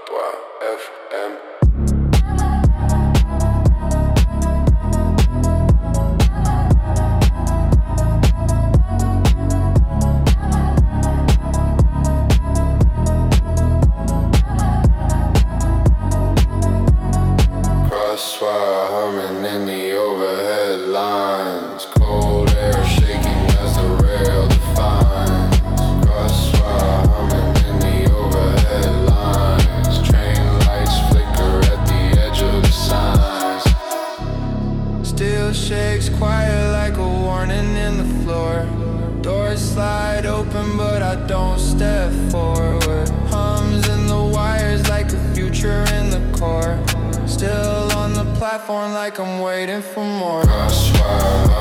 FM. Crossfire humming in the overhead lines. Cold air shaking as the rail defines. Crossfire humming in the overhead lines. Train lights flicker at the edge of the signs. Steel shakes quiet like a warning in the floor. Doors slide open but I don't step forward. Hums in the wires like a future in the core. Still on the platform like I'm waiting for more. Crossfire